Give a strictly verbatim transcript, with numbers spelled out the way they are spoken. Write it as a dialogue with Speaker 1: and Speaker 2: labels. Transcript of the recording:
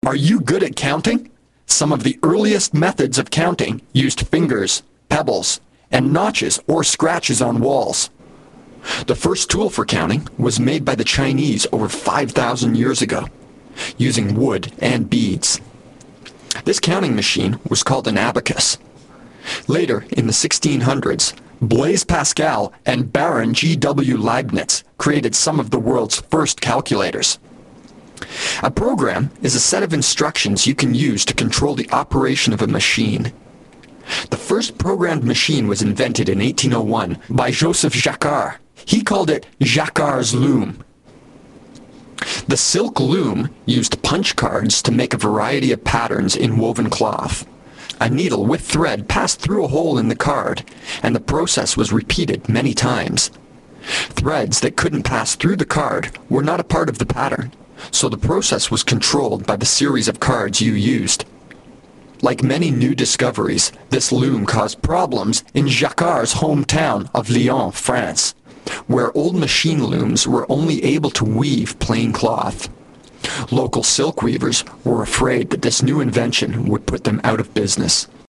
Speaker 1: Are you good at counting? Some of the earliest methods of counting used fingers, pebbles, and notches or scratches on walls. The first tool for counting was made by the Chinese over five thousand years ago, using wood and beads. This counting machine was called an abacus. Later, in the sixteen hundreds, Blaise Pascal and Baron G W Leibniz created some of the world's first calculators. A program is a set of instructions you can use to control the operation of a machine. The first programmed machine was invented in eighteen oh one by Joseph Jacquard. He called it Jacquard's loom. The silk loom used punch cards to make a variety of patterns in woven cloth. A needle with thread passed through a hole in the card, and the process was repeated many times. Threads that couldn't pass through the card were not a part of the pattern, so the process was controlled by the series of cards you used. Like many new discoveries, this loom caused problems in Jacquard's hometown of Lyon, France, where old machine looms were only able to weave plain cloth. Local silk weavers were afraid that this new invention would put them out of business.